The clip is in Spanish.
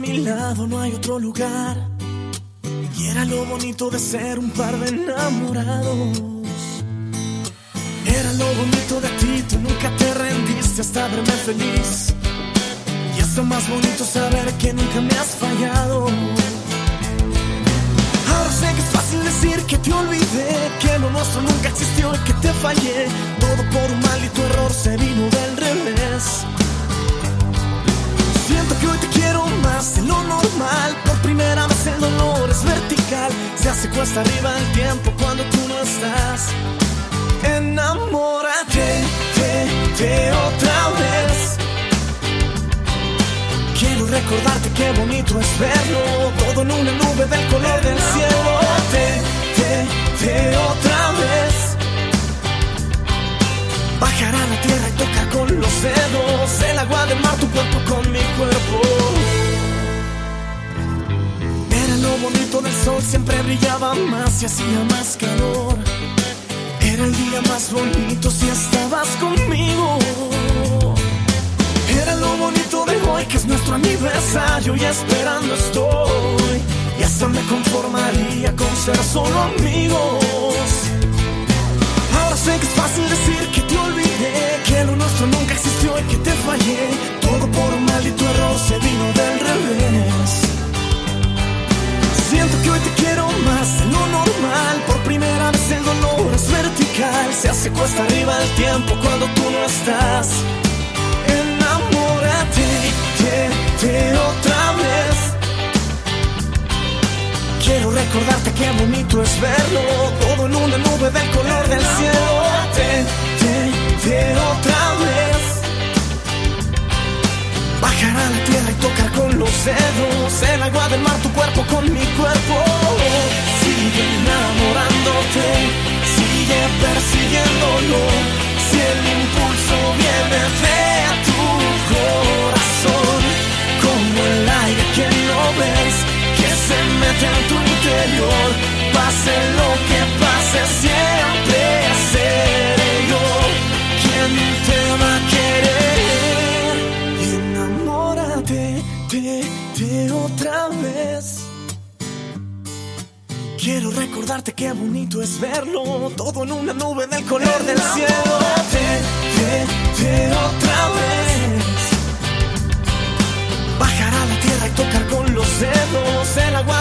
mi lado no hay otro lugar. Y era lo bonito de ser un par de enamorados. Era lo bonito de ti, tú nunca te rendiste hasta verme feliz. Y es lo más bonito saber que nunca me has fallado. Ahora sé que es fácil decir que te olvidé, que lo nuestro nunca existió y que te fallé. Todo por un maldito error se vino del revés. Siento que hoy te quiero más de lo normal. Por primera vez el dolor es vertical. Se hace cuesta arriba el tiempo cuando tú no estás. Enamórate, otra vez. Quiero recordarte qué bonito es verlo, todo en una nube del color del cielo. Otra vez. Bajar a la tierra y tocar con los dedos el agua del mar, tu cuerpo con mi cuerpo. Era lo bonito del sol, siempre brillaba más y hacía más calor. Era el día más bonito si estabas conmigo. Era lo bonito de hoy, que es nuestro aniversario, y esperando estoy. Y hasta me conformaría con ser solo amigos. Ahora sé que es fácil decir que te olvidé, que lo nuestro nunca existió y que te fallé. Todo por un maldito error se vino del revés. Siento que hoy te quiero más de lo normal. Por primera vez el dolor es vertical. Se hace cuesta arriba el tiempo cuando tú no estás. Enamórate, otra vez. Quiero recordarte qué bonito es verlo, todo en una nube del color del cielo. Otra vez. Bajar a la tierra y tocar con los dedos el agua del mar, tu cuerpo con mi cuerpo. Sigue enamorándote, sigue persiguiéndolo. Si el impulso viene de tu corazón, como el aire que no ves, que se mete en tu interior. Pase lo que pase, siempre seré yo quien te va a querer. Enamórate de otra vez. Quiero recordarte qué bonito es verlo, todo en una nube del color del cielo. Otra vez. Bajar a la tierra y tocar con los dedos el agua